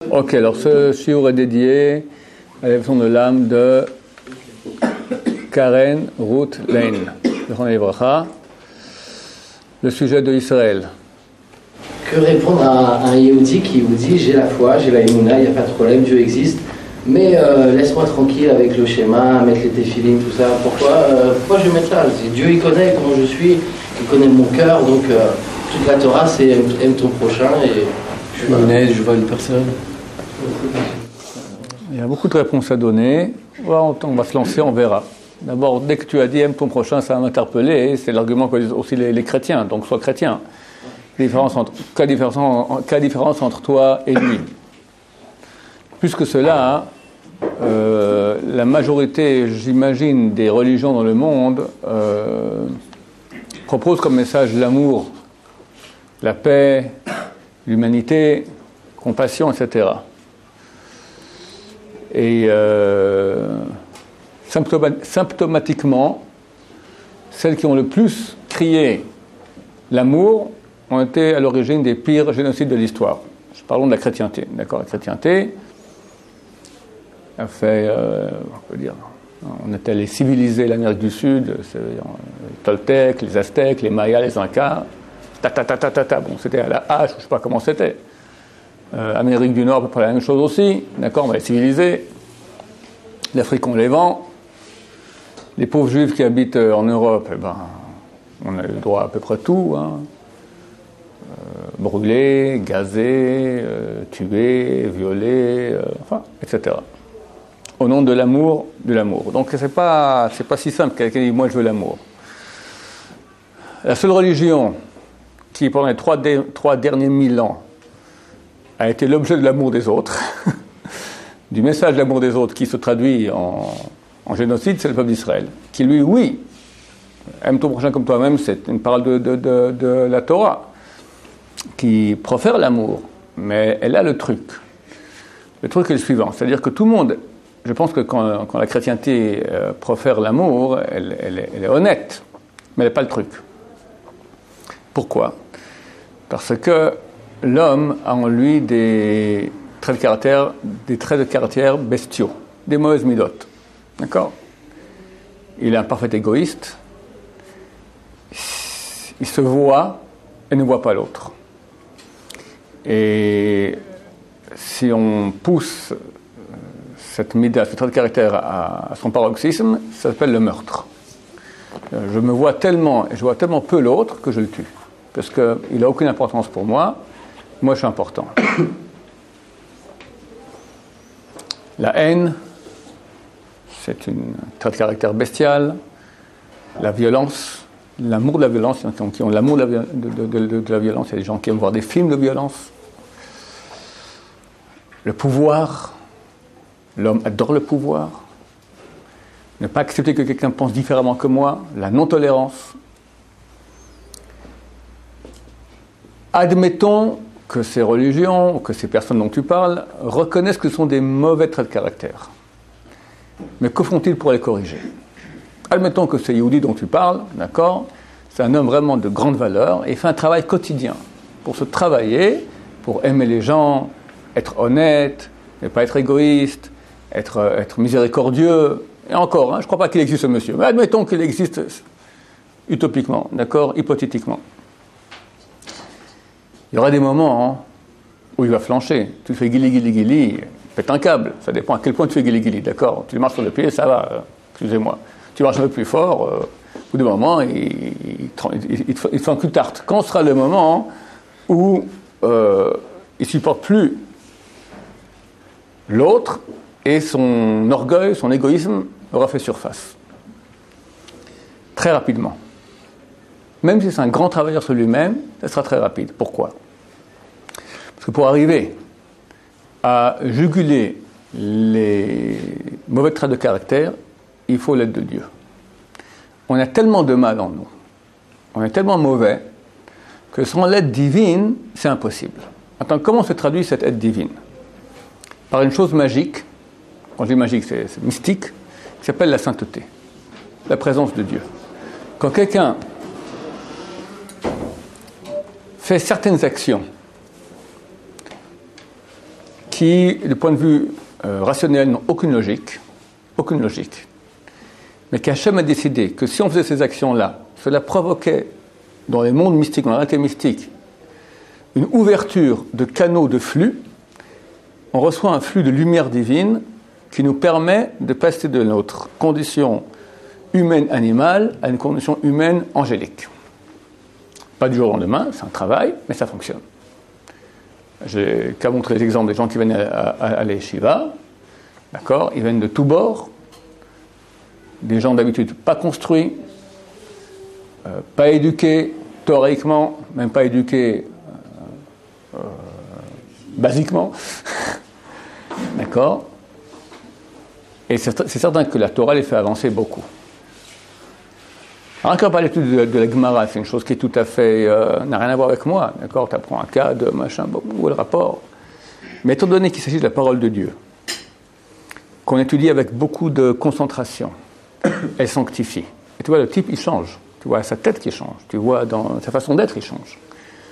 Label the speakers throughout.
Speaker 1: Ok, alors ce shiur est dédié à l'élection de l'âme de Karen Ruth Lane. Le sujet de Israël.
Speaker 2: Que répondre à un Yehudi qui vous dit j'ai la foi, j'ai la Emouna, il n'y a pas de problème, Dieu existe, mais laisse-moi tranquille avec le schéma, mettre les téphilines, tout ça. Pourquoi je vais mettre ça? Dieu il connaît comment je suis, il connaît mon cœur, donc toute la Torah c'est aime ton prochain et je suis honnête, je vole personne.
Speaker 1: Il y a beaucoup de réponses à donner. On va se lancer, on verra. D'abord, dès que tu as dit aime ton prochain, ça va m'interpeller. C'est l'argument que disent aussi les chrétiens. Donc, sois chrétien. Quelle différence entre toi et lui? Plus que cela, la majorité, j'imagine, des religions dans le monde proposent comme message l'amour, la paix, l'humanité, compassion, etc. Et symptomatiquement, celles qui ont le plus crié l'amour ont été à l'origine des pires génocides de l'histoire. Parlons de la chrétienté, d'accord? La chrétienté a fait, on peut dire, on est allé civiliser l'Amérique du Sud, les Toltecs, les Aztèques, les Mayas, les Incas, bon, c'était à la hache, je ne sais pas comment c'était. Amérique du Nord, à peu près la même chose aussi, d'accord? On va les civiliser. L'Afrique, on les vend. Les pauvres juifs qui habitent en Europe, on a eu le droit à peu près tout, hein. Brûlés, gazés, tués, violés, etc. Au nom de l'amour, Donc c'est pas si simple. Quelqu'un dit moi je veux l'amour. La seule religion qui pendant les trois derniers 1000 ans a été l'objet de l'amour des autres, du message de l'amour des autres qui se traduit en génocide, c'est le peuple d'Israël, qui lui, oui, aime ton prochain comme toi-même, c'est une parole de la Torah, qui profère l'amour, mais elle a le truc. Le truc est le suivant, c'est-à-dire que tout le monde, je pense que quand la chrétienté profère l'amour, elle est honnête, mais elle n'a pas le truc. Pourquoi? Parce que l'homme a en lui des traits de caractère bestiaux, des mauvaises midotes. D'accord? Il est un parfait égoïste, il se voit et ne voit pas l'autre. Et si on pousse cette mida, ce trait de caractère à son paroxysme, ça s'appelle le meurtre. Je me vois tellement, et je vois tellement peu l'autre que je le tue. Parce qu'il n'a aucune importance pour moi, moi je suis important. La haine, c'est un trait de caractère bestial. La violence, l'amour de la violence, il y en a qui ont l'amour de la violence, il y a des gens qui aiment voir des films de violence. Le pouvoir, l'homme adore le pouvoir. Ne pas accepter que quelqu'un pense différemment que moi, la non-tolérance. Admettons que ces religions, ou que ces personnes dont tu parles, reconnaissent que ce sont des mauvais traits de caractère. Mais que font-ils pour les corriger? Admettons que ce Yehudi dont tu parles, d'accord, c'est un homme vraiment de grande valeur, et il fait un travail quotidien pour se travailler, pour aimer les gens, être honnête, ne pas être égoïste, être miséricordieux. Et encore, je ne crois pas qu'il existe ce monsieur, mais admettons qu'il existe utopiquement, d'accord, hypothétiquement. Il y aura des moments où il va flancher. Tu fais guili, pète un câble. Ça dépend à quel point tu fais guili, d'accord? Tu marches sur le pied, ça va, excusez-moi. Tu marches un peu plus fort, au bout d'un moment, il te fait un cul de tarte. Quand sera le moment où il ne supporte plus l'autre et son orgueil, son égoïsme aura fait surface? Très rapidement. Même si c'est un grand travailleur sur lui-même, ça sera très rapide. Pourquoi? Parce que pour arriver à juguler les mauvais traits de caractère, il faut l'aide de Dieu. On a tellement de mal en nous, on est tellement mauvais, que sans l'aide divine, c'est impossible. Attends, comment se traduit cette aide divine? Par une chose magique, quand je dis magique, c'est mystique, qui s'appelle la sainteté, la présence de Dieu. Quand quelqu'un fait certaines actions qui, du point de vue rationnel, n'ont aucune logique, mais qu'Hachem a décidé que si on faisait ces actions-là, cela provoquait dans les mondes mystiques, dans la réalité mystique, une ouverture de canaux de flux. On reçoit un flux de lumière divine qui nous permet de passer de notre condition humaine-animale à une condition humaine-angélique. Pas du jour au lendemain, c'est un travail, mais ça fonctionne. J'ai qu'à montrer les exemples des gens qui viennent à l'Yeshiva, d'accord, ils viennent de tous bords, des gens d'habitude pas construits, pas éduqués théoriquement, même pas éduqués basiquement, d'accord. Et c'est certain que la Torah les fait avancer beaucoup. Alors, quand on parle de la Gemara, c'est une chose qui est tout à fait n'a rien à voir avec moi, d'accord. Tu apprends un cas de machin, bon, où est le rapport? Mais étant donné qu'il s'agit de la parole de Dieu, qu'on étudie avec beaucoup de concentration, elle sanctifie. Et tu vois, le type, il change. Tu vois sa tête qui change. Tu vois dans sa façon d'être, il change.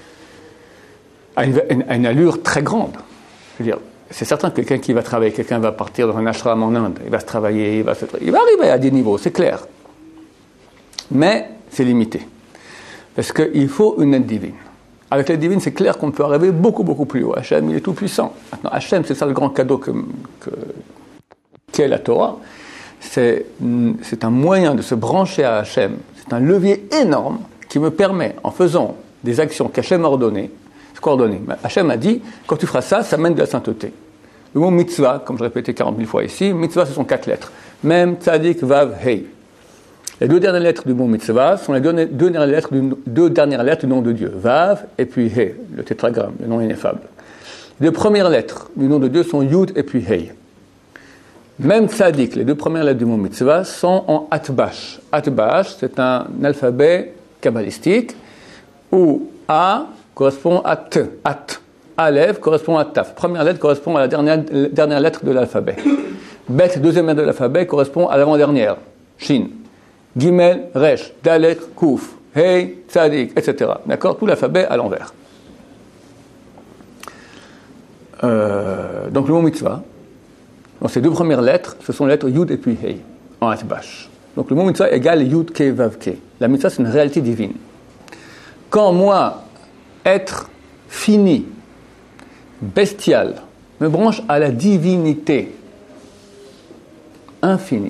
Speaker 1: À une allure très grande. Je veux dire, c'est certain que quelqu'un qui va travailler, quelqu'un va partir dans un ashram en Inde, il va se travailler, il va arriver à des niveaux, c'est clair. Mais c'est limité. Parce qu'il faut une aide divine. Avec l'aide divine, c'est clair qu'on peut arriver beaucoup, beaucoup plus haut. Hachem, il est tout puissant. Maintenant, Hachem, c'est ça le grand cadeau qu'est la Torah. C'est un moyen de se brancher à Hachem. C'est un levier énorme qui me permet, en faisant des actions qu'Hachem a ordonnées, coordonnées. Hachem a dit, quand tu feras ça, ça mène de la sainteté. Le mot mitzvah, comme je répétais 40 000 fois ici, mitzvah, ce sont 4 lettres. Mem, tzadik, vav, hei. Les 2 dernières lettres du mot mitzvah sont les deux dernières lettres du nom de Dieu. Vav et puis hei, le tétragramme, le nom ineffable. Les 2 premières lettres du nom de Dieu sont yud et puis hei. Même tzadik, les 2 premières lettres du mot mitzvah sont en atbash. Atbash, c'est un alphabet kabbalistique où A correspond à T. At. Aleph correspond à Taf. Première lettre correspond à la dernière lettre de l'alphabet. Bet, deuxième lettre de l'alphabet, correspond à l'avant-dernière. Shin. Gimel, Resh. Dalet, Kouf. Hey, Tzadik, etc. D'accord? Tout l'alphabet à l'envers. Donc le mot mitzvah, dans ces 2 premières lettres, ce sont les lettres Yud et puis Hey, en Atbash. Donc le mot mitzvah égale Yud, Ke, Vav, Ke. La mitzvah, c'est une réalité divine. Quand moi, être fini, bestial, me branche à la divinité infinie,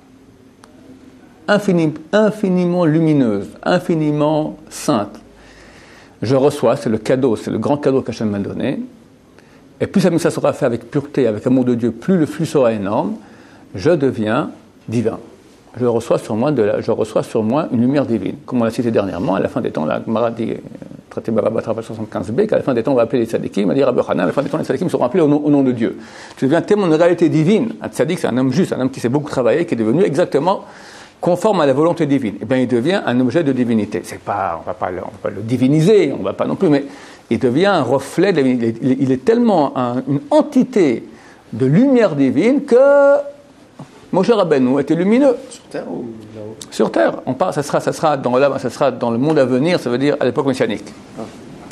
Speaker 1: infiniment lumineuse, infiniment sainte, je reçois, c'est le cadeau, c'est le grand cadeau qu'Hachem m'a donné, et plus ça sera fait avec pureté, avec amour de Dieu, plus le flux sera énorme, je deviens divin. Je reçois sur moi une lumière divine. Comme on l'a cité dernièrement, à la fin des temps, la Gemara dit, traité Baba Batra 75b, qu'à la fin des temps, on va appeler les tzadikim, il dit Rabbi Hanan, à la fin des temps, les tzadikim seront appelés au nom de Dieu. Tu deviens tellement une réalité divine. Un tzadik, c'est un homme juste, un homme qui s'est beaucoup travaillé, qui est devenu exactement conforme à la volonté divine. Eh bien, il devient un objet de divinité. On va pas le diviniser, on va pas non plus, mais il devient un reflet, il est tellement une entité de lumière divine que Moshe Rabbeinu était lumineux.
Speaker 2: Sur Terre ou là-haut?
Speaker 1: Sur Terre. On parle, ça sera dans le monde à venir, ça veut dire à l'époque messianique. Ah.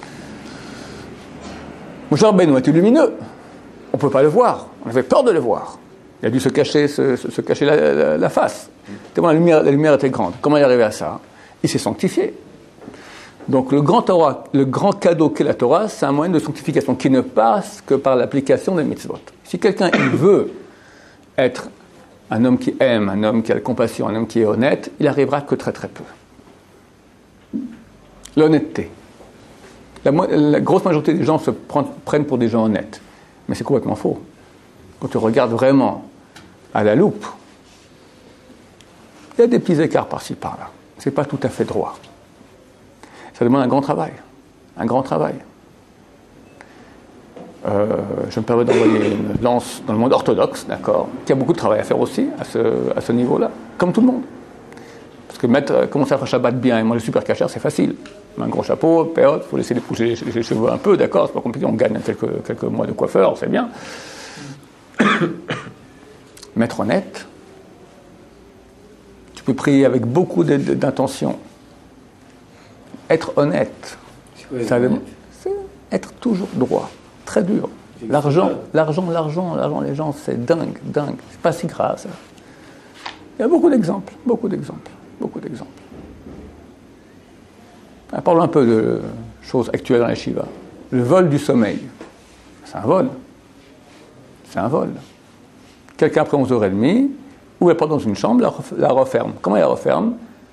Speaker 1: Moshe Rabbeinu était lumineux. On ne peut pas le voir. On avait peur de le voir. Il a dû se cacher la face. Tellement la lumière était grande. Comment il est arrivé à ça? Il s'est sanctifié. Donc le grand cadeau qu'est la Torah, c'est un moyen de sanctification qui ne passe que par l'application des mitzvot. Si quelqu'un il veut être un homme qui aime, un homme qui a la compassion, un homme qui est honnête, il arrivera que très très peu. L'honnêteté. La grosse majorité des gens se prennent pour des gens honnêtes. Mais c'est complètement faux. Quand tu regardes vraiment à la loupe, il y a des petits écarts par-ci par-là. C'est pas tout à fait droit. Ça demande un grand travail. Un grand travail. Je me permets d'envoyer une lance dans le monde orthodoxe, d'accord, qui a beaucoup de travail à faire aussi, à ce niveau-là, comme tout le monde. Parce que commencer à faire Shabbat bien et manger super cachère, c'est facile. Un gros chapeau, période, il faut laisser pousser les cheveux un peu, d'accord, c'est pas compliqué, on gagne quelques mois de coiffeur, c'est bien. Mais être honnête, tu peux prier avec beaucoup d'intention. Être honnête, c'est être toujours droit. Très dur. L'argent, les gens, c'est dingue. C'est pas si grave, ça. Il y a beaucoup d'exemples. Parlons un peu de choses actuelles dans la Shiva. Le vol du sommeil. C'est un vol. Quelqu'un après 11h30, ouvre la porte dans une chambre, la referme. Comment il la referme?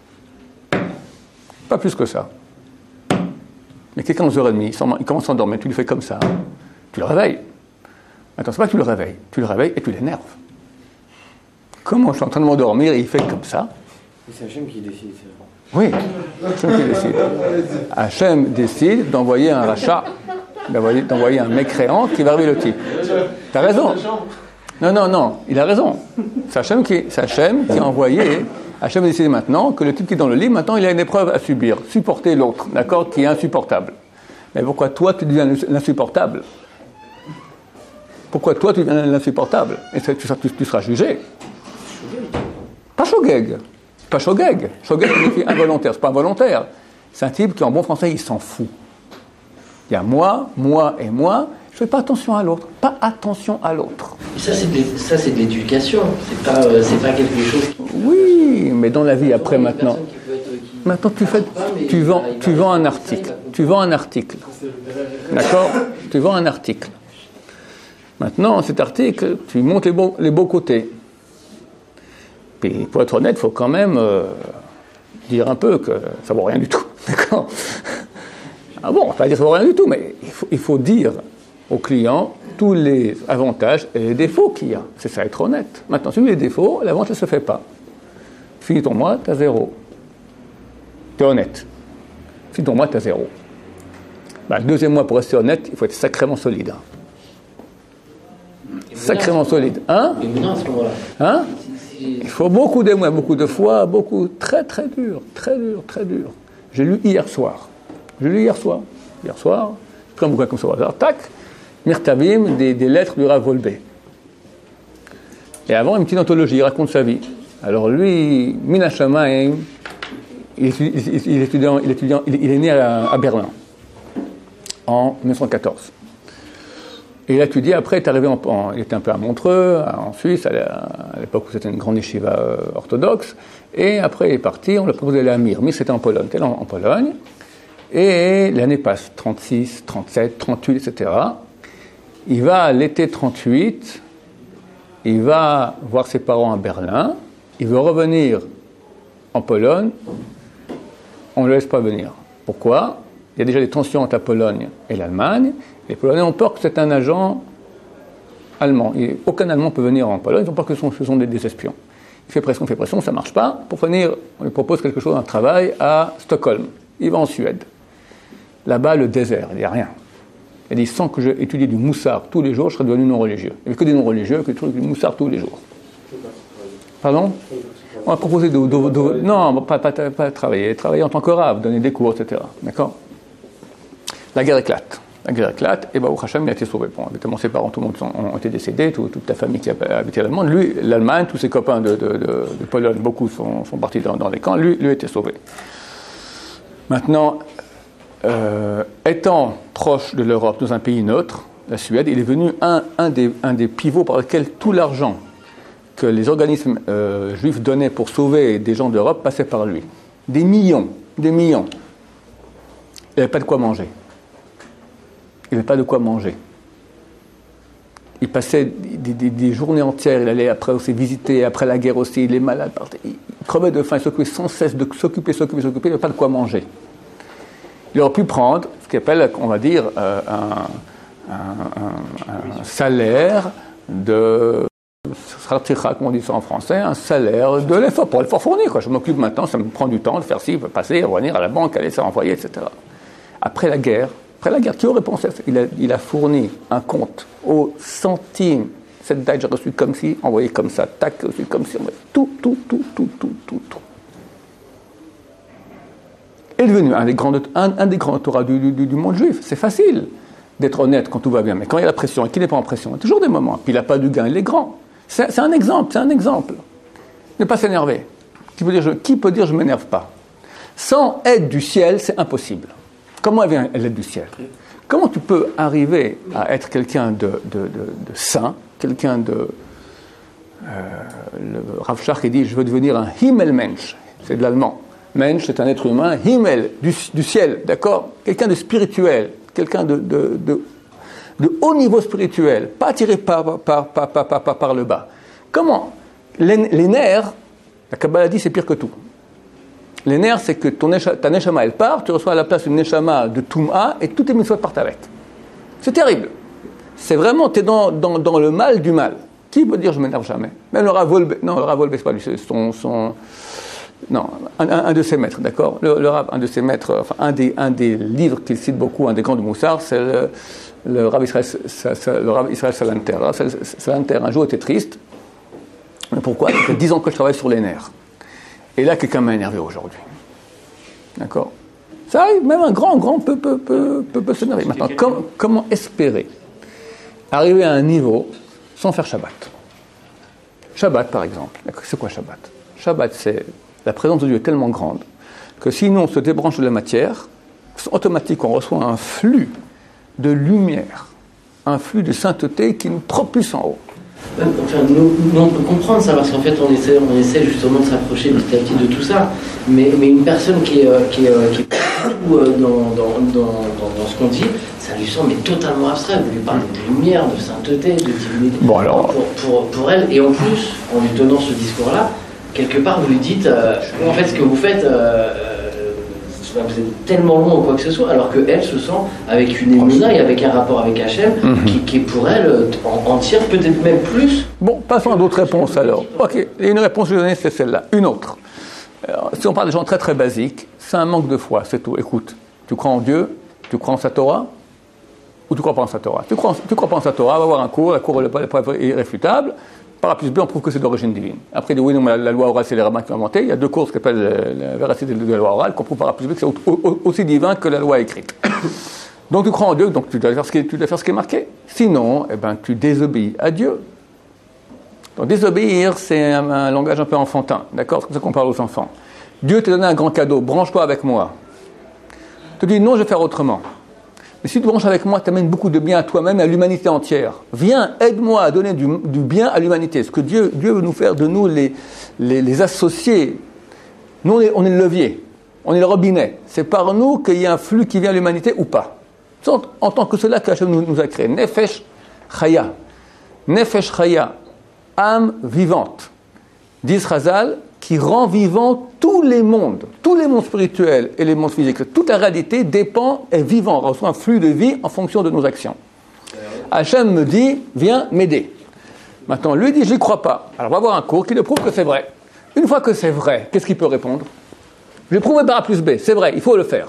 Speaker 1: Pas plus que ça. Mais quelqu'un à 11h30, il commence à s'endormir, tu lui fais comme ça. Tu le réveilles. Attends, c'est pas que tu le réveilles et tu l'énerves. Comment je suis en train de m'endormir et il fait comme ça?
Speaker 3: C'est Hachem qui décide, c'est
Speaker 1: Oui,
Speaker 3: vrai.
Speaker 1: Hachem qui décide. Hachem décide d'envoyer un rachat, d'envoyer un mécréant qui va réveiller le type. T'as raison. Non, il a raison. C'est Hachem qui a envoyé. Hachem a décidé maintenant que le type qui est dans le lit, maintenant il a une épreuve à subir, supporter l'autre, d'accord, qui est insupportable. Mais pourquoi toi tu deviens l'insupportable? Pourquoi toi tu deviens l'insupportable? Et tu seras jugé. Pas shogeg. Shogeg signifie involontaire. C'est pas involontaire. C'est un type qui, en bon français, il s'en fout. Il y a moi et moi. Je fais pas attention à l'autre.
Speaker 2: Et ça, c'est de l'éducation. C'est pas quelque chose.
Speaker 1: Oui, mais dans la vie après maintenant. Maintenant, tu vends un article. D'accord? Tu vends un article. Maintenant, cet article, tu montes les beaux côtés. Puis, pour être honnête, il faut quand même dire un peu que ça ne vaut rien du tout. D'accord? Ah bon, on ne va pas dire que ça ne vaut rien du tout, mais il faut dire au client tous les avantages et les défauts qu'il y a. C'est ça, être honnête. Maintenant, si tu as les défauts, la vente ne se fait pas. Finis ton mois, tu as 0. Tu es honnête. Finis ton mois, tu as 0. Le deuxième mois, pour rester honnête, il faut être sacrément solide. Sacrément solide. Hein? Hein? Il faut beaucoup d'émois, beaucoup de foi, très dur. J'ai lu hier soir. Hier soir, je prends un bouquin comme ça au hasard, tac, Mirtavim, des lettres du Rav Wolbe. Et avant, une petite anthologie, il raconte sa vie. Alors lui, Mina Shamayim, il est né à Berlin, en 1914. Et il a étudié, après, il est arrivé il était un peu à Montreux, en Suisse, à l'époque où c'était une grande yeshiva orthodoxe. Et après, il est parti, on lui a proposé d'aller à Mir. Mir, c'était en Pologne. Il était en Pologne. Et l'année passe, 36, 37, 38, etc. Il va, à l'été 38, il va voir ses parents à Berlin. Il veut revenir en Pologne. On ne le laisse pas venir. Pourquoi? Il y a déjà des tensions entre la Pologne et l'Allemagne. Les Polonais ont peur que c'est un agent allemand. Aucun Allemand peut venir en Pologne, ils ont peur que ce sont des espions. Il fait pression, ça ne marche pas. Pour venir, on lui propose quelque chose, un travail à Stockholm. Il va en Suède. Là-bas, le désert, il n'y a rien. Il dit, sans que j'étudie du moussard tous les jours, je serais devenu non-religieux. Il n'y avait que des non-religieux, que du moussard tous les jours. Pardon? On a proposé non, pas travailler en tant que rave, donner des cours, etc. D'accord? La guerre éclate, et Baruch Hashem, il a été sauvé. Bon, évidemment, ses parents, tout le monde ont été décédés, toute ta famille qui habitait l'Allemagne. Lui, l'Allemagne, tous ses copains de Pologne, beaucoup sont partis dans les camps. Lui a été sauvé. Maintenant, étant proche de l'Europe, dans un pays neutre, la Suède, il est venu un des pivots par lequel tout l'argent que les organismes juifs donnaient pour sauver des gens d'Europe passait par lui. Des millions. Il n'avait pas de quoi manger. Il passait des journées entières, il allait après aussi visiter, après la guerre aussi, il est malade, il crevait de faim, il s'occupait sans cesse de s'occuper, il n'avait pas de quoi manger. Il aurait pu prendre ce qu'on appelle, on va dire, un salaire de... Comment on dit ça en français? Un salaire de l'effort, pour l'effort fourni, quoi. Je m'occupe maintenant, ça me prend du temps de faire ci, passer, revenir à la banque, aller ça envoyer, etc. Après la guerre, qui aurait pensé à ça? Il a fourni un compte au centime. Cette date, j'ai reçu comme ci, envoyé comme ça, tac, reçu comme ci, tout. Il est devenu un des grands Torah du monde juif. C'est facile d'être honnête quand tout va bien, mais quand il y a la pression et qu'il n'est pas en pression, il y a toujours des moments. Puis il n'a pas du gain, il est grand. C'est un exemple. Ne pas s'énerver. Qui peut dire je ne m'énerve pas? Sans aide du ciel, c'est impossible. Comment elle vient l'aide du ciel? Comment tu peux arriver à être quelqu'un de saint, quelqu'un de... le Rav Shark dit, je veux devenir un Himmelmensch, c'est de l'allemand. Mensch, c'est un être humain, Himmel, du ciel, d'accord? Quelqu'un de spirituel, quelqu'un de haut niveau spirituel, pas tiré par le bas. Comment? Les nerfs, la Kabbalah dit, c'est pire que tout. Les nerfs, c'est que ta neshama, elle part, tu reçois à la place une neshama de Toum'a, et toutes tes mitzvot partent avec. C'est terrible. C'est vraiment, tu es dans le mal du mal. Qui peut dire je m'énerve jamais? Même le Rav Wolbe, non, le Rav Wolbe, c'est pas lui, c'est non, un de ses maîtres, d'accord? Le Rav, un de ses maîtres, enfin, un des livres qu'il cite beaucoup, un des grands de Moussard, c'est le Rav Israël Salanter. Le Rav Salanter, un jour, était triste. Mais pourquoi? Ça fait 10 ans que je travaille sur les nerfs. Et là, quelqu'un m'a énervé aujourd'hui. D'accord? Ça arrive, même un grand peut s'énerver. Maintenant, comment espérer arriver à un niveau sans faire Shabbat? Shabbat, par exemple. C'est quoi Shabbat? Shabbat, c'est la présence de Dieu est tellement grande que si nous, on se débranche de la matière, automatiquement, on reçoit un flux de lumière, un flux de sainteté qui nous propulse en haut.
Speaker 2: Enfin, nous, on peut comprendre ça parce qu'en fait, on essaie justement de s'approcher petit à petit de tout ça. Mais une personne qui est dans ce qu'on dit, ça lui semble totalement abstrait. Vous lui parlez de lumière, de sainteté, de divinité.
Speaker 1: Bon, alors...
Speaker 2: pour elle, et en plus, en lui tenant ce discours-là, quelque part, vous lui dites, en fait, ce que vous faites, vous êtes tellement long ou quoi que ce soit, alors qu'elle se sent avec une émouna et avec un rapport avec Hachem qui est pour elle entière, peut-être même plus.
Speaker 1: Bon, passons à d'autres réponses alors. Ok, et une réponse que je vais donner, c'est celle-là. Une autre. Alors, si on parle de gens très très basiques, c'est un manque de foi, c'est tout. Écoute, tu crois en Dieu, tu crois en sa Torah, ou tu crois pas en sa Torah? Tu crois pas en sa Torah, va avoir un cours, la cour est irréfutable. Par A plus B, on prouve que c'est d'origine divine. Après, oui, non, mais la loi orale, c'est les rabbins qui l'ont inventé. Il y a deux cours qui s'appellent la véracité de la loi orale, qu'on prouve par A plus B que c'est aussi divin que la loi écrite. Donc, tu crois en Dieu, donc tu dois faire ce qui est marqué. Sinon, tu désobéis à Dieu. Donc, désobéir, c'est un langage un peu enfantin. D'accord? C'est comme ça qu'on parle aux enfants. Dieu t'a donné un grand cadeau, branche-toi avec moi. Tu dis non, je vais faire autrement. Mais si tu branches avec moi, tu amènes beaucoup de bien à toi-même et à l'humanité entière. Viens, aide-moi à donner du bien à l'humanité. Ce que Dieu veut nous faire de nous les associés. Nous, on est le levier, on est le robinet. C'est par nous qu'il y a un flux qui vient à l'humanité ou pas. C'est en tant que cela qu'Hachem nous a créé. Nefesh Chaya. Nefesh Chaya. Âme vivante. Dit Chazal, qui rend vivant tous les mondes spirituels et les mondes physiques. Toute la réalité dépend, est vivant, reçoit un flux de vie en fonction de nos actions. Hachem me dit, viens m'aider. Maintenant, lui dit, je n'y crois pas. Alors, on va avoir un cours qui le prouve que c'est vrai. Une fois que c'est vrai, qu'est-ce qu'il peut répondre? Je vais prouver par A plus B, c'est vrai, il faut le faire.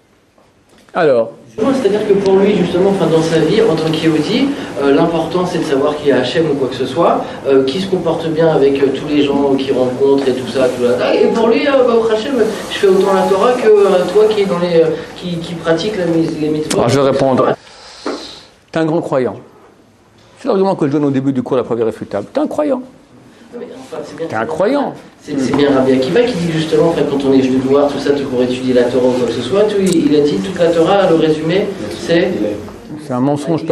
Speaker 1: Alors,
Speaker 2: c'est-à-dire que pour lui, justement, dans sa vie, en tant qu'Yehudi, l'important c'est de savoir qu'il y a Hachem ou quoi que ce soit, qui se comporte bien avec tous les gens qu'il rencontre et tout ça, Et pour lui, au Hachem, je fais autant la Torah que toi qui est qui pratique les mitzvot.
Speaker 1: Alors, je vais répondre. T'es un grand croyant. C'est l'argument que je donne au début du cours, la preuve irréfutable. T'es un croyant. T'es un croyant.
Speaker 2: C'est bien Rabbi Akiva qui dit justement, quand on est venu te voir, tout ça, pour étudier la Torah ou quoi que ce soit, il a dit toute la Torah, le résumé, c'est...
Speaker 1: C'est un mensonge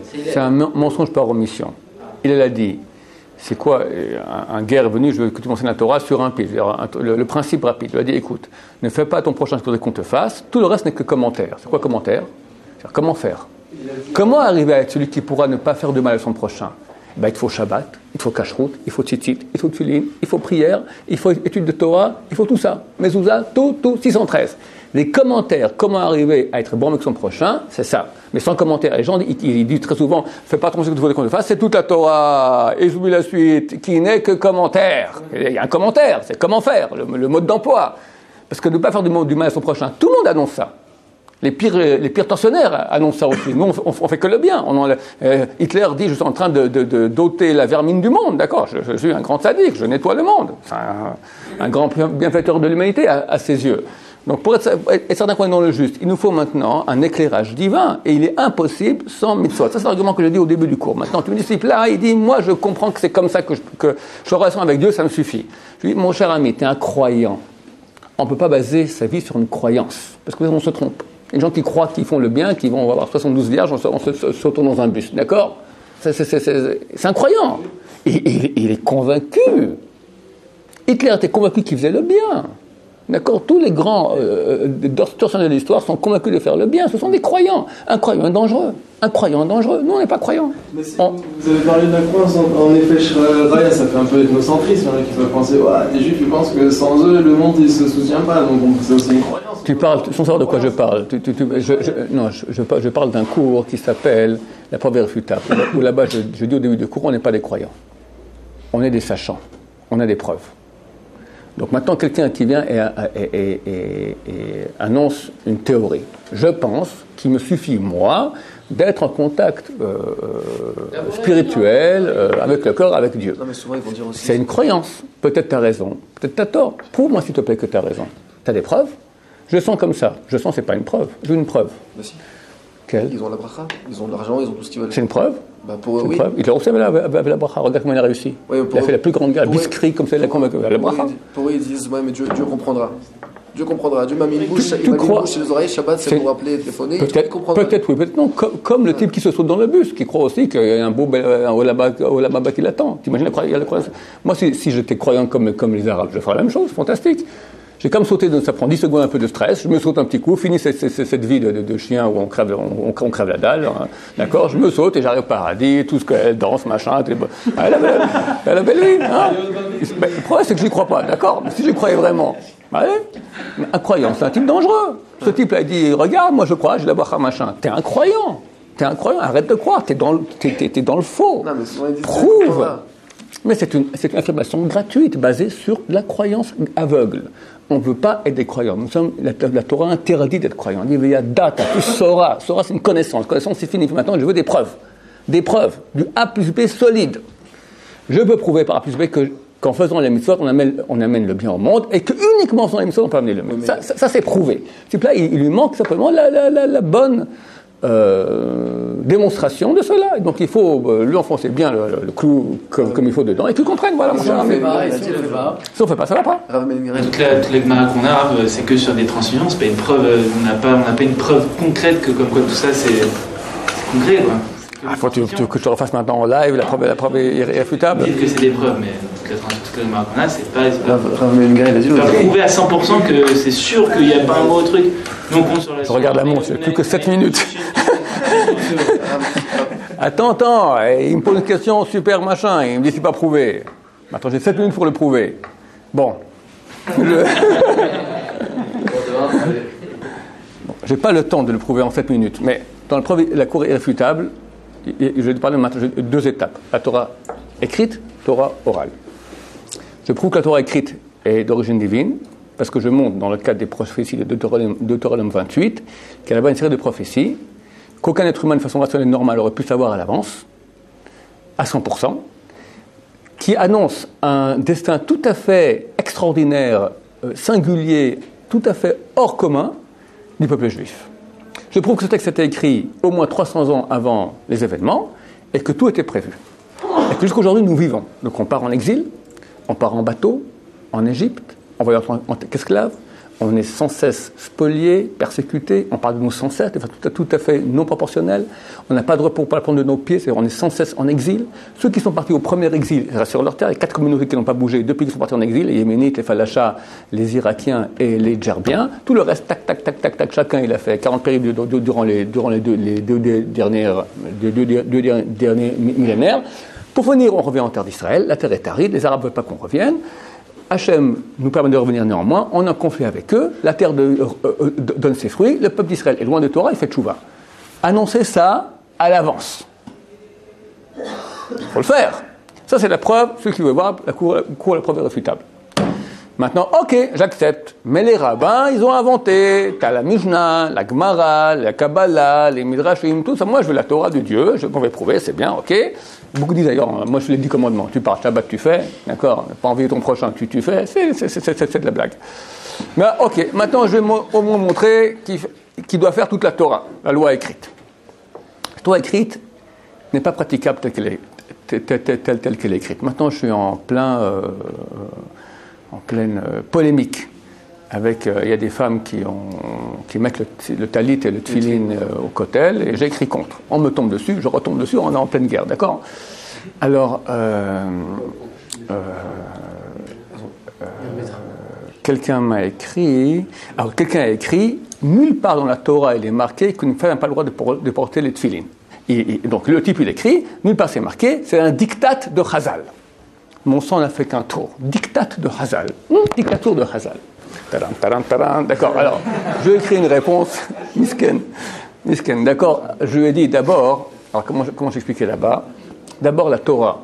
Speaker 1: par omission. Il a dit, c'est quoi? Un guerre est venu, je veux que tu m'enseignes la Torah sur un pied. Le principe rapide. Il a dit, écoute, ne fais pas ton prochain ce qu'on te fasse, tout le reste n'est que commentaire. C'est quoi commentaire? C'est-à-dire, comment faire? Comment arriver à être celui qui pourra ne pas faire de mal à son prochain? Il te faut Shabbat, il faut Kashrut, il faut Tzitzit, il faut Tfilin, il faut prière, il faut étude de Torah, il faut tout ça. Mezouza, tout, 613. Les commentaires, comment arriver à être bon avec son prochain, c'est ça. Mais sans commentaire. Les gens, ils disent très souvent, fais pas attention à ce que tu veux qu'on te fasse, c'est toute la Torah, et j'oublie la suite, qui n'est que commentaire. Il y a un commentaire, c'est comment faire, le mode d'emploi. Parce que ne pas faire du mal à son prochain, tout le monde annonce ça. Les pires tortionnaires annoncent ça aussi. Nous, on fait que le bien. Hitler dit, je suis en train de doter la vermine du monde. D'accord, je suis un grand sadique, je nettoie le monde. C'est un grand bienfaiteur de l'humanité à ses yeux. Donc, pour être certain qu'on est dans le juste, il nous faut maintenant un éclairage divin. Et il est impossible sans mitzvot. Ça, c'est l'argument que je dis au début du cours. Maintenant, tu me dis, là, il dit, moi, je comprends que c'est comme ça que je suis en relation avec Dieu, ça me suffit. Je lui dis, mon cher ami, tu es un croyant. On ne peut pas baser sa vie sur une croyance. Parce que on se trompe. Il y a des gens qui croient qu'ils font le bien, qui vont avoir 72 vierges en sautant dans un bus. D'accord ? C'est un croyant. Il est convaincu. Hitler était convaincu qu'il faisait le bien. D'accord ? Tous les grands tortionnaires de l'histoire sont convaincus de faire le bien. Ce sont des croyants. Un croyant est dangereux. Un croyant est dangereux. Nous, on n'est pas croyants.
Speaker 4: Mais si vous avez parlé de la croyance, en effet, Raya, ça fait un peu ethnocentrisme. Il y en a qui peuvent penser, les Juifs, ils pensent que sans eux, le monde, il se soutient pas. Donc, c'est aussi une croyance.
Speaker 1: Tu parles, sans savoir de quoi je parle. Je parle d'un cours qui s'appelle La preuve irréfutable. Où là-bas, je dis au début du cours, on n'est pas des croyants. On est des sachants. On a des preuves. Donc maintenant, quelqu'un qui vient et annonce une théorie. Je pense qu'il me suffit, moi, d'être en contact spirituel avec le corps, avec Dieu.
Speaker 3: Non, mais souvent, ils vont dire aussi...
Speaker 1: C'est une croyance. Peut-être tu as raison. Peut-être tu as tort. Prouve-moi, s'il te plaît, que tu as raison. Tu as des preuves ? Je sens comme ça. Je sens, c'est pas une preuve. Je veux une preuve.
Speaker 3: Bah si.
Speaker 1: Quelle ?
Speaker 3: Ils ont la bracha, ils ont de l'argent, ils ont tout ce qu'ils veulent.
Speaker 1: C'est une preuve ?
Speaker 3: Bah pour eux,
Speaker 1: C'est une
Speaker 3: oui.
Speaker 1: preuve. Il a aussi avec la bracha. Regarde comment il a réussi.
Speaker 3: Ouais,
Speaker 1: Il a fait la plus grande guerre.
Speaker 3: pour eux-
Speaker 1: Biscrit, comme ça, il a convaincu. La bracha.
Speaker 3: Pour eux, ils disent, ouais, mais Dieu comprendra. Dieu comprendra. Dieu m'a mis une bouche,
Speaker 1: Tu
Speaker 3: il m'a mis une
Speaker 1: crois-
Speaker 3: bouche sur les oreilles, Shabbat, c'est
Speaker 1: C'est-
Speaker 3: pour appeler, téléphoner, il comprendra.
Speaker 1: Peut-être oui, peut-être non. Comme le type qui se saute dans le bus, qui croit aussi qu'il y a un beau Olamaba qui l'attend. T'imagines la croyance ? Moi, si j'étais croyant comme les Arabes, je ferais la même chose, fantastique. J'ai comme sauté, ça prend 10 secondes, un peu de stress, je me saute un petit coup, fini cette vie de chien où on crève la dalle, hein, d'accord ? Je me saute et j'arrive au paradis, tout ce qu'elle danse, machin, elle a belle vie, hein ? Mais le problème, c'est que je n'y crois pas, d'accord ? Mais si j'y croyais vraiment, allez, un croyant, c'est un type dangereux. Ce type-là, il dit, regarde, moi je crois, j'ai la bracha, machin. T'es un croyant, arrête de croire, t'es dans le faux.
Speaker 3: Non, mais souvent, ils disent,
Speaker 1: Prouve.
Speaker 3: voilà.
Speaker 1: Mais c'est une affirmation gratuite, basée sur la croyance aveugle. On ne veut pas être des croyants. La Torah interdit d'être croyant. Elle dit, il y a data, tu sauras. Sauras, c'est une connaissance. Connaissance, c'est fini. Maintenant, je veux des preuves. Des preuves. Du A plus B solide. Je peux prouver par A plus B qu'en faisant les mitzvot, on amène le bien au monde et que uniquement en faisant les mitzvot, on peut amener le bien. Ça, c'est prouvé. Ce type-là, il lui manque simplement la bonne démonstration de cela. Donc il faut lui enfoncer bien le clou comme il faut dedans et qu'il comprenne. Voilà, mon
Speaker 2: Si
Speaker 1: cher
Speaker 2: on
Speaker 1: ami.
Speaker 2: fait pas, et si on fait pas.
Speaker 1: Si on fait pas, ça va pas.
Speaker 3: Rav Ben Miguel.
Speaker 5: Toute la Gemara qu'on a, c'est que sur des transfusions, c'est pas une preuve, on n'a pas une preuve concrète que comme quoi tout ça c'est concret quoi.
Speaker 1: Faut que je te refasse maintenant en live, la preuve est irréfutable.
Speaker 5: Dire que c'est des preuves, mais toute la Gemara qu'on a, c'est pas
Speaker 3: Rav Ben Miguel, il a dit,
Speaker 5: pas prouver à 100% que c'est sûr qu'il n'y a pas un gros truc. Nous on compte sur la
Speaker 1: Je regarde la montre, il n'y a plus que 7 minutes. Attends, il me pose une question super machin, il me dit c'est pas prouvé. Attends, j'ai 7 minutes pour le prouver. Bon. J'ai pas le temps de le prouver en 7 minutes, mais dans la cour irréfutable, je vais te parler maintenant de 2 étapes. La Torah écrite, Torah orale. Je prouve que la Torah écrite est d'origine divine, parce que je montre dans le cadre des prophéties de Deutéronome 28, qu'il y a là-bas une série de prophéties qu'aucun être humain de façon rationnelle normale aurait pu savoir à l'avance, à 100%, qui annonce un destin tout à fait extraordinaire, singulier, tout à fait hors commun du peuple juif. Je prouve que ce texte a été écrit au moins 300 ans avant les événements et que tout était prévu. Et que jusqu'aujourd'hui nous vivons. Donc on part en exil, on part en bateau, en Égypte, on va être en tant qu'esclave, on est sans cesse spolié, persécuté, on parle de nous sans cesse, de façon tout à fait non proportionnelle. On n'a pas de droit pour pas prendre de nos pieds, c'est-à-dire on est sans cesse en exil. Ceux qui sont partis au premier exil restent sur leur terre, il y a 4 communautés qui n'ont pas bougé depuis qu'ils sont partis en exil, les Yéménites, les Falachas, les Irakiens et les Djerbiens. Tout le reste, tac, chacun il a fait 40 périodes durant les deux derniers millénaires. Pour venir, on revient en terre d'Israël, la terre est aride, les Arabes ne veulent pas qu'on revienne. Hachem nous permet de revenir néanmoins, on a un conflit avec eux, la terre donne ses fruits, le peuple d'Israël est loin de Torah, il fait tchouva. Annoncez ça à l'avance. Il faut le faire. Ça c'est la preuve, ceux qui veulent voir la cour la preuve irréfutable. Maintenant, ok, j'accepte, mais les rabbins, ils ont inventé, t'as la Mishnah, la Gemara, la Kabbalah, les Midrashim, tout ça, moi je veux la Torah de Dieu, je vais prouver, c'est bien, ok. Beaucoup disent d'ailleurs, moi je les 10 commandements, tu pars Shabbat, tu fais, d'accord, pas envie de ton prochain, tu fais, c'est de la blague. Mais ok, maintenant je vais au moins montrer qui doit faire toute la Torah, la loi écrite. La Torah écrite n'est pas praticable telle qu'elle est écrite. Maintenant je suis en pleine polémique avec, il y a des femmes qui ils mettent le talit et le tfilin au kotel, et j'ai écrit contre. On me tombe dessus, je retombe dessus, on est en pleine guerre, d'accord? Alors, quelqu'un a écrit, nulle part dans la Torah il est marqué qu'une femme n'a pas le droit de porter les tfilin. Et donc le type il écrit, nulle part c'est marqué, c'est un diktat de Chazal. Mon sang n'a fait qu'un tour. Diktat de Chazal. Dictature de Chazal. Tadam, tadam, tadam. D'accord, alors, je vais écrire une réponse. Misken, d'accord. Je lui ai dit d'abord, alors comment j'expliquais là-bas? D'abord, la Torah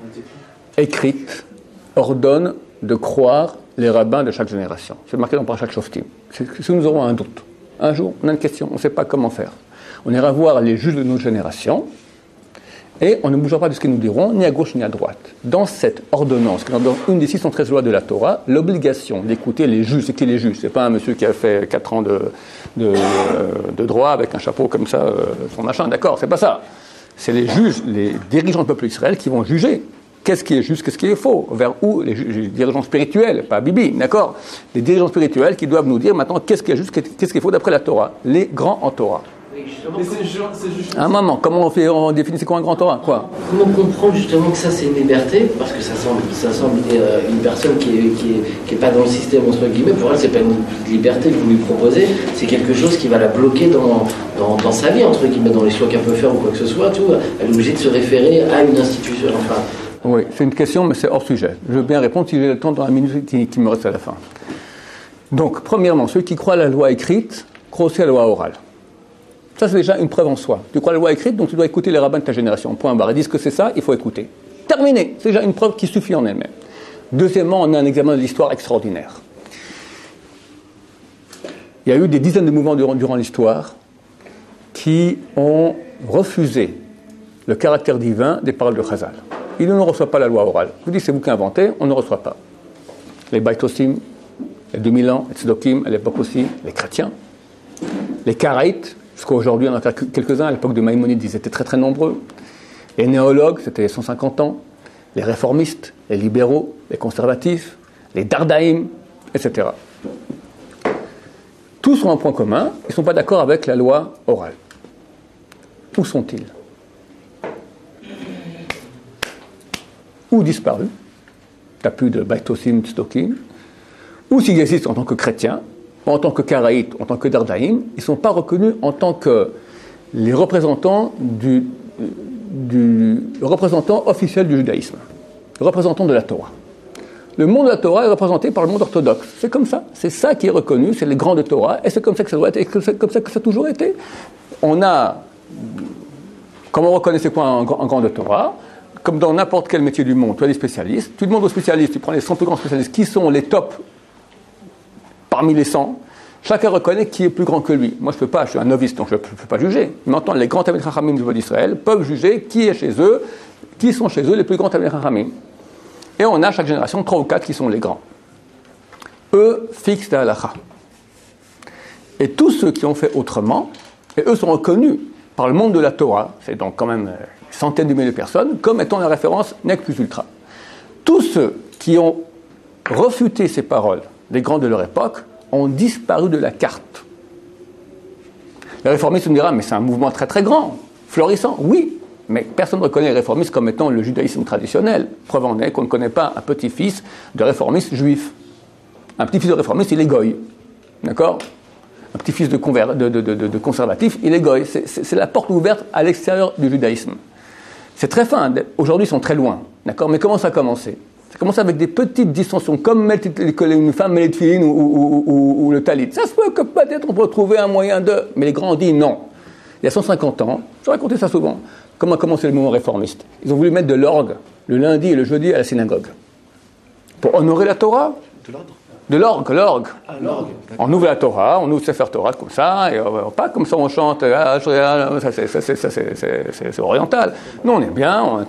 Speaker 1: écrite ordonne de croire les rabbins de chaque génération. C'est marqué dans Parashat Shoftim. Si nous aurons un doute, un jour, on a une question, on ne sait pas comment faire. On ira voir les juges de notre génération et on ne bougera pas de ce qu'ils nous diront, ni à gauche ni à droite. Dans cette ordonnance, dans une des 613 lois de la Torah, l'obligation d'écouter les juges, c'est qui les juges? C'est pas un monsieur qui a fait 4 ans de droit avec un chapeau comme ça, son machin, d'accord, c'est pas ça. C'est les juges, les dirigeants du peuple d'Israël qui vont juger. Qu'est-ce qui est juste, qu'est-ce qui est faux? Vers où? Les dirigeants spirituels, pas Bibi, d'accord? Les dirigeants spirituels qui doivent nous dire maintenant qu'est-ce qui est juste, qu'est-ce qui est faux d'après la Torah. Les grands en Torah.
Speaker 4: Mais c'est juste...
Speaker 1: Un moment, comment on définit c'est quoi un grand Torah? Quoi?
Speaker 2: Comment comprendre justement que ça c'est une liberté? Parce que ça semble une personne qui est pas dans le système entre guillemets, pour elle c'est pas une liberté que vous lui proposez, c'est quelque chose qui va la bloquer dans sa vie entre guillemets, dans les choix qu'elle peut faire ou quoi que ce soit, tout. Elle est obligée de se référer à une institution, enfin.
Speaker 1: Oui, c'est une question, mais c'est hors sujet. Je veux bien répondre si j'ai le temps dans la minute qui me reste à la fin. Donc, premièrement, ceux qui croient à la loi écrite croient aussi à la loi orale. Ça, c'est déjà une preuve en soi. Tu crois à la loi écrite, donc tu dois écouter les rabbins de ta génération. Point barre. Ils disent que c'est ça, il faut écouter. Terminé. C'est déjà une preuve qui suffit en elle-même. Deuxièmement, on a un examen de l'histoire extraordinaire. Il y a eu des dizaines de mouvements durant l'histoire qui ont refusé le caractère divin des paroles de Chazal. Ils ne reçoivent pas la loi orale. Je vous dis, c'est vous qui inventez, on ne reçoit pas. Les Baitosim, les 2000 ans, les Tzdokim, à l'époque aussi, les chrétiens, les Karaïtes, jusqu'à aujourd'hui on en a quelques-uns, à l'époque de Maïmonide, ils étaient très très nombreux. Les néologues, c'était 150 ans, les réformistes, les libéraux, les conservatifs, les Dardaïm, etc. Tous ont un point commun, ils ne sont pas d'accord avec la loi orale. Où sont-ils? Ou disparus, tu n'as plus de Baitosim, Tzdokim, ou s'ils existent en tant que chrétiens, ou en tant que Karaïtes, en tant que Dardaïm, ils ne sont pas reconnus en tant que les représentants représentants officiels du judaïsme, représentants de la Torah. Le monde de la Torah est représenté par le monde orthodoxe. C'est comme ça. C'est ça qui est reconnu, c'est les grands de Torah, et c'est comme ça que ça doit être, et c'est comme ça que ça a toujours été. On a, comme on reconnaît c'est quoi un grand de Torah, comme dans n'importe quel métier du monde, tu as des spécialistes, tu demandes aux spécialistes, tu prends les 100 plus grands spécialistes, qui sont les tops parmi les 100, chacun reconnaît qui est plus grand que lui. Moi je suis un novice, donc je ne peux pas juger. Mais maintenant, les grands Talmidei Chachamim du peuple d'Israël peuvent juger qui sont chez eux les plus grands Talmidei Chachamim. Et on a chaque génération 3 ou 4 qui sont les grands. Eux fixent la halakha. Et tous ceux qui ont fait autrement, et eux sont reconnus par le monde de la Torah, c'est donc quand même centaines de milliers de personnes, comme étant la référence nec plus ultra. Tous ceux qui ont refuté ces paroles, les grands de leur époque, ont disparu de la carte. Les réformistes me diront, mais c'est un mouvement très très grand, florissant, oui, mais personne ne reconnaît les réformistes comme étant le judaïsme traditionnel. Preuve en est qu'on ne connaît pas un petit-fils de réformiste juif. Un petit-fils de réformiste, il est goy. D'accord ? Un petit-fils de conservatif, il est goy. C'est la porte ouverte à l'extérieur du judaïsme. C'est très fin. Aujourd'hui, ils sont très loin. D'accord ? Mais comment ça a commencé ? Ça a commencé avec des petites distensions, comme une femme met les tefilines ou le talit. Ça se peut que peut-être on peut trouver un moyen de... Mais les grands ont dit non. Il y a 150 ans, je racontais ça souvent, comment a commencé le mouvement réformiste. Ils ont voulu mettre de l'orgue le lundi et le jeudi à la synagogue. Pour honorer la Torah. De l'orgue.
Speaker 5: Ah, l'orgue.
Speaker 1: On ouvre la Torah, on ouvre Sefer Torah comme ça, et pas comme ça on chante, ça c'est oriental. Nous on est bien, on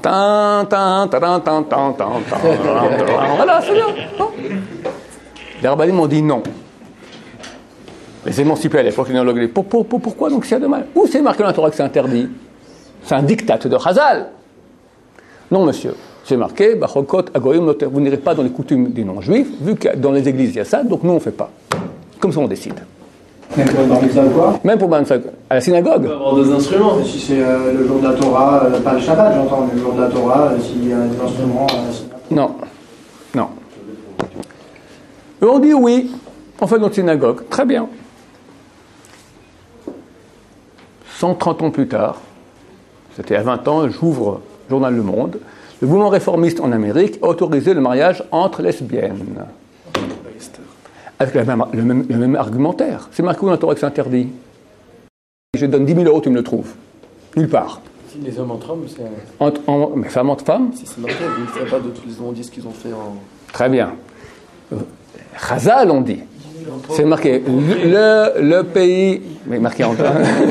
Speaker 1: voilà, c'est bien. Les rabbinim ont dit non. Les émancipés à l'époque, les néologues, pourquoi donc s'il y a de mal? Où c'est marqué dans la Torah que c'est interdit? C'est un diktat de Chazal. Non monsieur. C'est marqué, vous n'irez pas dans les coutumes des non-juifs, vu que dans les églises il y a ça, donc nous on ne fait pas. Comme ça on décide.
Speaker 6: Même pour Bar Mitzvah quoi?
Speaker 1: Même pour Bar Mitzvah, à la synagogue.
Speaker 4: On peut avoir des instruments.
Speaker 6: Si c'est le jour de la Torah, pas le Shabbat, j'entends, mais le jour de la Torah, s'il y a des instruments à la synagogue.
Speaker 1: Non, non. Et on dit oui, on fait notre synagogue, très bien. 130 ans plus tard, c'était à 20 ans, j'ouvre le journal Le Monde, le mouvement réformiste en Amérique a autorisé le mariage entre lesbiennes. Avec le même argumentaire. C'est marqué où dans la Torah que c'est interdit. Je donne 10 000 euros, tu me le trouves. Nulle part.
Speaker 3: Si les hommes entre hommes, c'est.
Speaker 1: Mais femme entre femmes?
Speaker 3: Si c'est marqué, vous ne ferez pas de tous les immondices qu'ils ont fait en.
Speaker 1: Très bien. Chazal, on dit. C'est marqué le pays. Mais marqué en.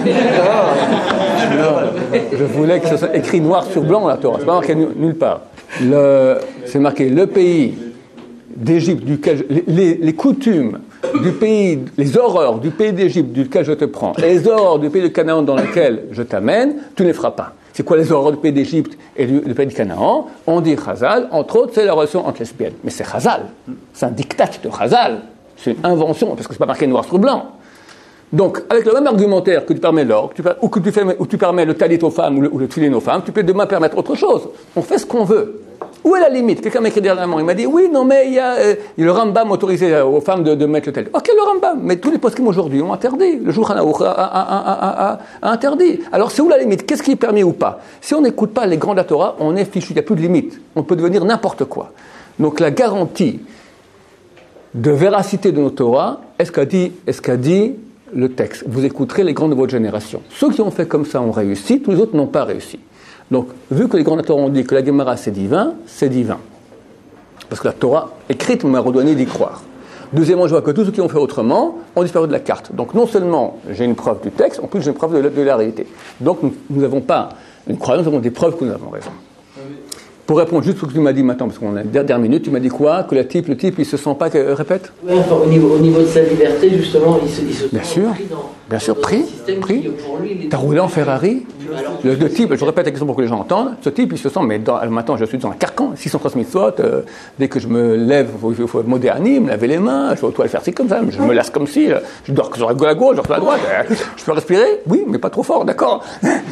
Speaker 1: Je voulais que ce soit écrit noir sur blanc dans la Torah. C'est pas marqué nulle part. C'est marqué le pays d'Égypte, duquel les coutumes du pays, les horreurs du pays d'Égypte duquel je te prends, et les horreurs du pays de Canaan dans lequel je t'amène, tu ne les feras pas. C'est quoi les horreurs du pays d'Égypte et du pays de Canaan? On dit Chazal, entre autres, c'est la relation entre lesbiennes. Mais c'est Chazal, c'est un diktat de Chazal, c'est une invention, parce que c'est pas marqué noir sur blanc. Donc, avec le même argumentaire que tu permets l'or, ou que tu permets le talit aux femmes ou le tefillin aux femmes, tu peux demain permettre autre chose. On fait ce qu'on veut. Où est la limite? Quelqu'un m'a écrit dernièrement, il m'a dit oui, non, mais il y a le Rambam autorisé aux femmes de mettre le talit. Ok, le Rambam, mais tous les poskim aujourd'hui ont interdit. Le Shulchan Aruch a interdit. Alors, c'est où la limite? Qu'est-ce qui est permis ou pas? Si on n'écoute pas les grands de la Torah, on est fichu, il n'y a plus de limite. On peut devenir n'importe quoi. Donc, la garantie de véracité de nos Torah, est-ce qu'a dit le texte? Vous écouterez les grands de votre génération. Ceux qui ont fait comme ça ont réussi, tous les autres n'ont pas réussi. Donc, vu que les grands de la Torah ont dit que la Gemara c'est divin, c'est divin. Parce que la Torah écrite m'a redonné d'y croire. Deuxièmement, je vois que tous ceux qui ont fait autrement ont disparu de la carte. Donc, non seulement j'ai une preuve du texte, en plus j'ai une preuve de la réalité. Donc, nous n'avons pas une croyance, nous avons des preuves que nous avons raison. Pour répondre juste à ce que tu m'as dit maintenant, parce qu'on a une dernière minute, tu m'as dit quoi? Que le type, il se sent pas... Répète.
Speaker 2: Oui, enfin, au niveau de sa liberté, justement, il se
Speaker 1: bien sûr,
Speaker 2: pris dans...
Speaker 1: Bien sûr, pris. T'as roulé en Ferrari? Le type, je répète la question pour que les gens entendent, ce type, il se sent, mais maintenant je suis dans un carcan, 630 mitzvot, dès que je me lève, il faut moderner, me laver les mains, je dois le faire comme ça, je me lasse comme si, je dors sur la gauche, je dors sur la droite, je peux respirer? Oui, mais pas trop fort, d'accord.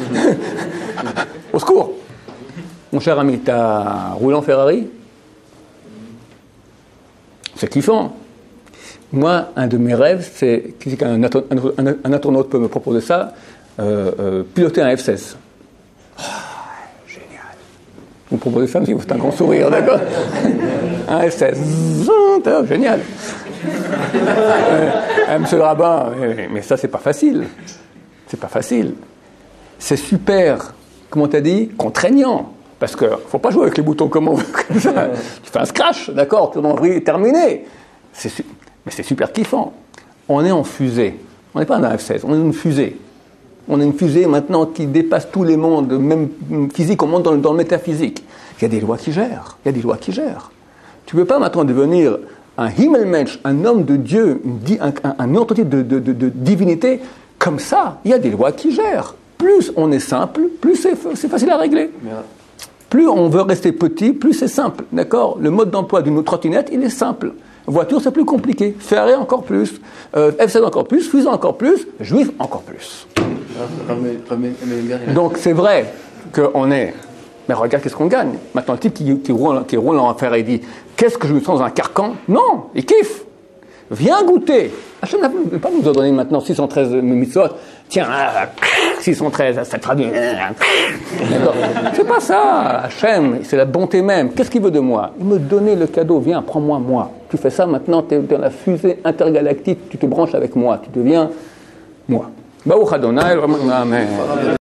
Speaker 1: Au secours. Mon cher ami, t'as roulé en Ferrari? C'est kiffant. Moi, un de mes rêves, c'est qu'un astronaute peut me proposer ça, piloter un F-16. Oh, génial. Vous me proposez ça, c'est un grand sourire, d'accord? Un F-16. Génial. Monsieur le rabbin, mais ça, c'est pas facile. C'est pas facile. C'est super, comment t'as dit? Contraignant. Parce qu'il ne faut pas jouer avec les boutons comme ça. Tu fais un scratch, d'accord, ton envie est terminé. Mais c'est super kiffant. On est en fusée. On n'est pas dans un F-16, on est une fusée. On est une fusée maintenant qui dépasse tous les mondes, même physique, on monte dans le métaphysique. Il y a des lois qui gèrent. Tu ne peux pas maintenant devenir un Himmelmensch, un homme de Dieu, un entité de divinité, comme ça. Il y a des lois qui gèrent. Plus on est simple, plus c'est facile à régler. Plus on veut rester petit, plus c'est simple, d'accord? Le mode d'emploi d'une trottinette, il est simple. Voiture, c'est plus compliqué. Ferrari, encore plus. F-16, encore plus. Fusée, encore plus. Juif, encore plus. Donc, c'est vrai qu'on est... Mais regarde, qu'est-ce qu'on gagne? Maintenant, le type qui roule en Ferrari, il dit « Qu'est-ce que je me sens dans un carcan ?» Non, il kiffe. Viens goûter. Hachem ne peut pas nous donner maintenant 613 mitzvot. Tiens, 613, ça traduit. D'accord. C'est pas ça, Hachem, c'est la bonté même. Qu'est-ce qu'il veut de moi? Il me donnait le cadeau, viens, prends-moi moi. Tu fais ça maintenant, tu es dans la fusée intergalactique, tu te branches avec moi, tu deviens moi. Baruch Adonai, amen.